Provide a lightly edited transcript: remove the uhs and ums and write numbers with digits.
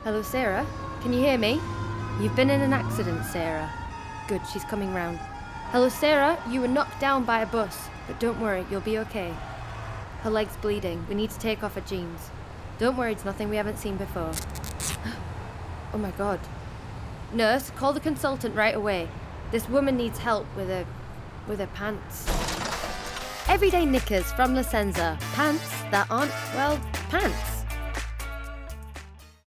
Hello, Sarah? Can you hear me? You've been in an accident, Sarah. Good, she's coming round. Hello, Sarah? You were knocked down by a bus, but don't worry, you'll be okay. Her leg's bleeding. We need to take off her jeans. Don't worry, it's nothing we haven't seen before. Oh my god. Nurse, call the consultant right away. This woman needs help with her pants. Everyday knickers from La Senza. Pants that aren't, well, pants.